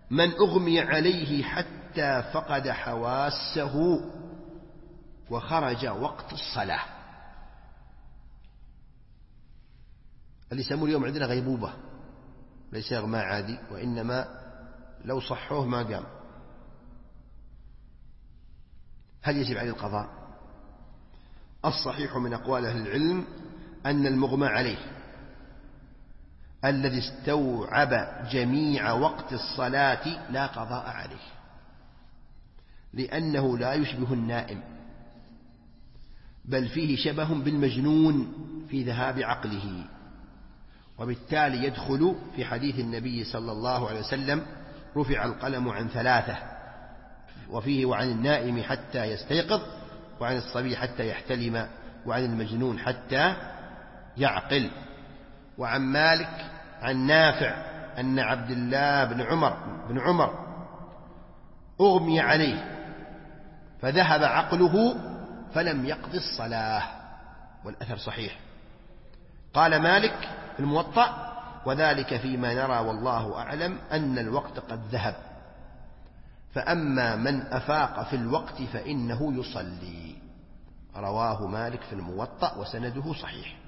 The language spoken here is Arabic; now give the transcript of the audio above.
من أغمي عليه حتى فقد حواسه وخرج وقت الصلاة. اللي يسموه اليوم عندنا غيبوبة، ليس إغماء عادي، وإنما لو صحوه ما قام، هل يجب عليه القضاء؟ الصحيح من أقوال أهل العلم أن المغمى عليه الذي استوعب جميع وقت الصلاة لا قضاء عليه، لأنه لا يشبه النائم، بل فيه شبه بالمجنون في ذهاب عقله، وبالتالي يدخل في حديث النبي صلى الله عليه وسلم: رفع القلم عن 3، وفيه: وعن النائم حتى يستيقظ، وعن الصبي حتى يحتلم، وعن المجنون حتى يعقل. وعن مالك عن نافع أن عبد الله بن عمر أغمي عليه فذهب عقله فلم يقض الصلاة، والأثر صحيح. قال مالك في الموطأ: وذلك فيما نرى والله أعلم أن الوقت قد ذهب، فأما من أفاق في الوقت فإنه يصلي. رواه مالك في الموطأ وسنده صحيح.